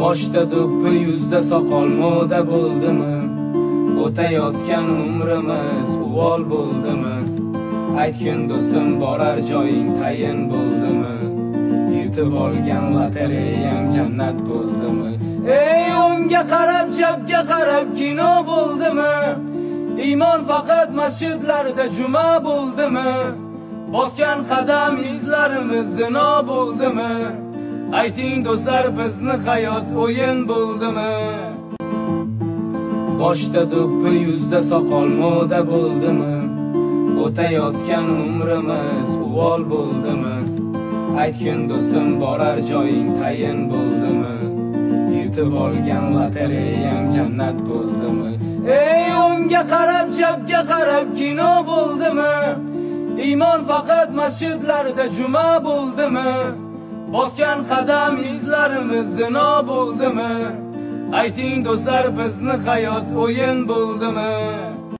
boshda do'ppi yuzda soqol moda bo'ldimi? O'tayotgan umrimiz uvol bo'ldimi? Aytgin do'stim, borar joying tayin bo'ldimi? Yutib olgan lotereyang jannat bo'ldimi? Ey, o'ngga qarab chapga qarab kino bo'ldimi? Iymon faqat masjidlarda juma bo'ldimi? Bosgan qadam izlarimiz zino bo'ldimi? Ayting do'stlar, bizni hayot o'yin bo'ldimi? Boshda do'ppi yuzda soqol moda bo'ldimi? O'tayotgan umrimiz uvol bo'ldimi? Aytgin do'stim, borar joying tayin bo'ldimi? Yutib olgan lotereyang jannat bo'ldimi? Ey, o'ngga qarab chapga qarab kino bo'ldimi? Iymon faqat masjidlarda juma bo'ldimi? Bosgan qadam izlarimiz zino bo'ldimi? Ayting do'stlar, bizni hayot o'yin bo'ldimi?